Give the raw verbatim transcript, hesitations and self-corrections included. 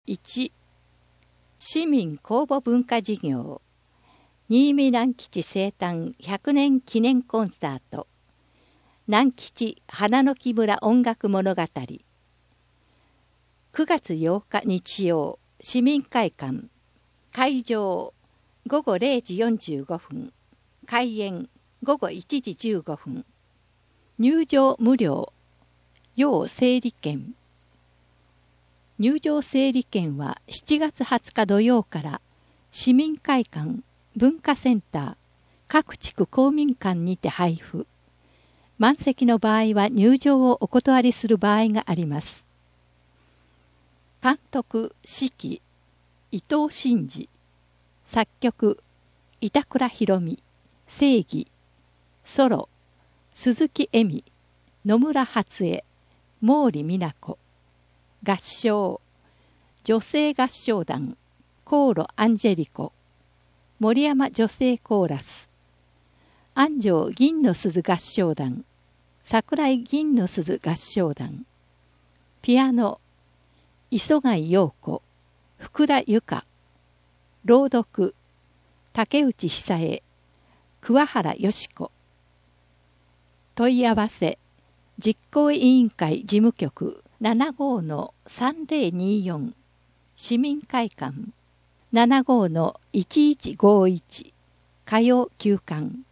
いち. 市民公募文化事業新見南吉生誕ひゃくねん記念コンサート南吉花の木村音楽物語くがつようか日曜市民会館会場ごごれいじよんじゅうごふん開演ごごいちじじゅうごふん入場無料要整理券入場整理券はしちがつはつか土曜から市民会館、文化センター、各地区公民館にて配布。満席の場合は入場をお断りする場合があります。監督、指揮、伊藤真二。作曲、板倉宏美、正義。ソロ、鈴木恵美、野村初江、毛利美奈子。合唱女性合唱団コーロアンジェリコ森山女性コーラス安城銀の鈴合唱団桜井銀の鈴合唱団ピアノ磯貝陽子福田由香朗読竹内久恵桑原よし子問い合わせ実行委員会事務局 ななごのさんぜろによん 市民会館 ななごのいちいちごいち 火曜休館